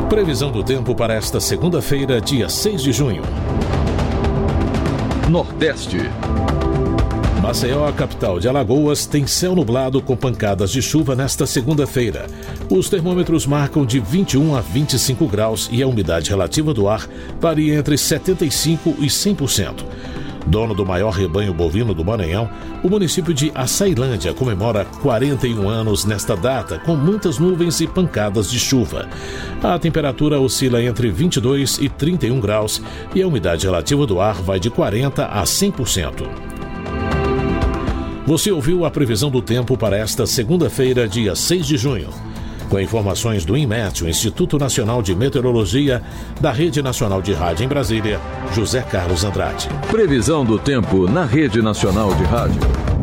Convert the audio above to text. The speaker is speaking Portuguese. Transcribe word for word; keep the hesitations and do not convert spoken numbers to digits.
Previsão do tempo para esta segunda-feira, dia seis de junho. Nordeste. Maceió, a capital de Alagoas, tem céu nublado com pancadas de chuva nesta segunda-feira. Os termômetros marcam de vinte e um a vinte e cinco graus e a umidade relativa do ar varia entre setenta e cinco por cento e cem por cento. Dono do maior rebanho bovino do Maranhão, o município de Açailândia comemora quarenta e um anos nesta data, com muitas nuvens e pancadas de chuva. A temperatura oscila entre vinte e dois e trinta e um graus e a umidade relativa do ar vai de quarenta a cem por cento. Você ouviu a previsão do tempo para esta segunda-feira, dia seis de junho. Com informações do INMET, o Instituto Nacional de Meteorologia, da Rede Nacional de Rádio em Brasília, José Carlos Andrade. Previsão do tempo na Rede Nacional de Rádio.